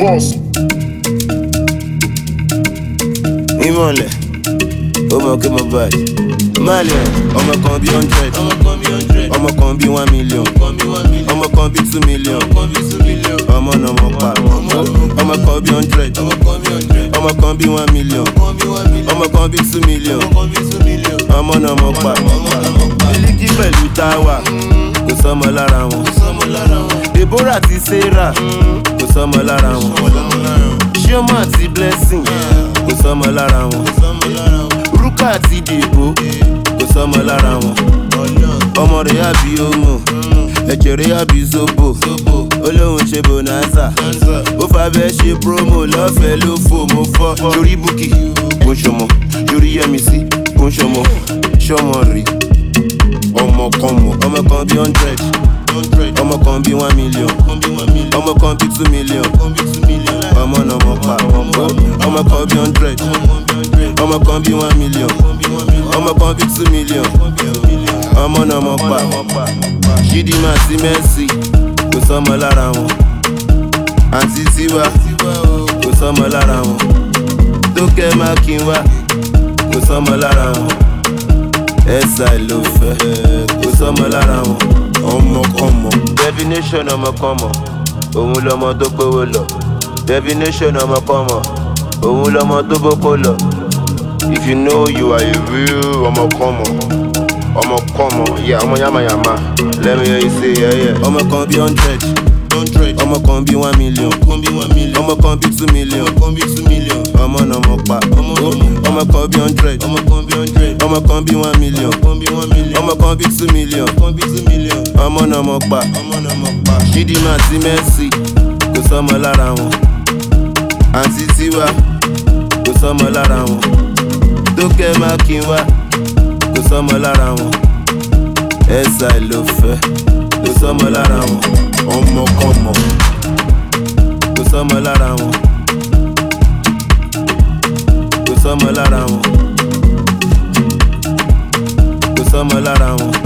boss. Ìmọ̀lẹ̀, ó mọ̀ kí mo báyìí. Malian, ọmọ kan bí 100, ọmọ kan bí 1 million, ọmọ kan bí 2 million, ọmọ náà mọ̀ pa. Ọmọ kan bí 100, ọmọ kan bí 1 million, ọmọ kan bí 2 million, ọmọ náà mọ̀ pa. Miliki pẹ̀lú Táwà, kò sọ́mọ lára wọn. Deborah àti Sarah, kò sọ́mọ lára wọn. Chioma àti Blessing, kò sọ́mọ lára wọn. Ruka àti Debo, kò sọ́mọ lára wọn. Ọmọ rẹ̀ àbí Omo, ẹ̀jẹ̀ rẹ̀ àbí Zobo. Olóhùn ṣe bonanza, ó fàbẹ́ ṣe promo lọ́fẹ̀ẹ́ ló fò mo fọ́. Yorí Bukky, kò ń ṣọmọ. Yorí Yẹ́misí, kò ń ṣọmọ. Ṣọmọ rí ọmọ kan mọ̀. Ọmọ kan bí 100, ọmọ kan bí 1 million, ọmọ kan bí 2 million, ọmọ náà mọ̀ pa. Ọmọ kan bí 100, ọmọ kan bí 1 million, ọmọ kan bí 2 million, ọmọ náà mọ̀ pa. Chidinma àti Mercy, kò sọ́mọ lára wọn. Àǹtí Tiwa, kò sọ́mọ lára wọn. Tókẹ́ Mákinwá, kò sọ́mọ lára wọn. Ẹ̀sà ló fẹ́, kò sọ́mọ lára wọn. Ọmọkọ́mọ. Definition ọmọkọ́mọ, òun lọmọ tó gbówó lọ. Definition ọmọkọ́mọ, òun lọmọ tó bókó lọ. If you know you are a real ọmọkọ́mọ, yeah, ọmọ yamayama. Let me hear you say yeah. Ọmọ kan bí 100, ọmọ kan bí 1 million, ọmọ kan bí 2 million, ọmọ náà mọ̀ pa. Ọmọ kan bí 100, ọmọ kan bí 1 million, ọmọ kan bí 2 million, ọmọ náà mọ̀ pa. Chidinma àti Mercy, kò sọ́mọ lára wọn. Àǹtí Tiwa, kò sọ́mọ lára wọn. Tókẹ́ Mákinwá, kò sọ́mọ lára wọn. Ẹ̀sà ló fẹ́, kò sọ́mọ lára wọn. Ọmọkọ́mọ, kò sọ́mọ lára wọn. Kò sọ́mọ lára wọn. Kò sọ́mọ lára wọn.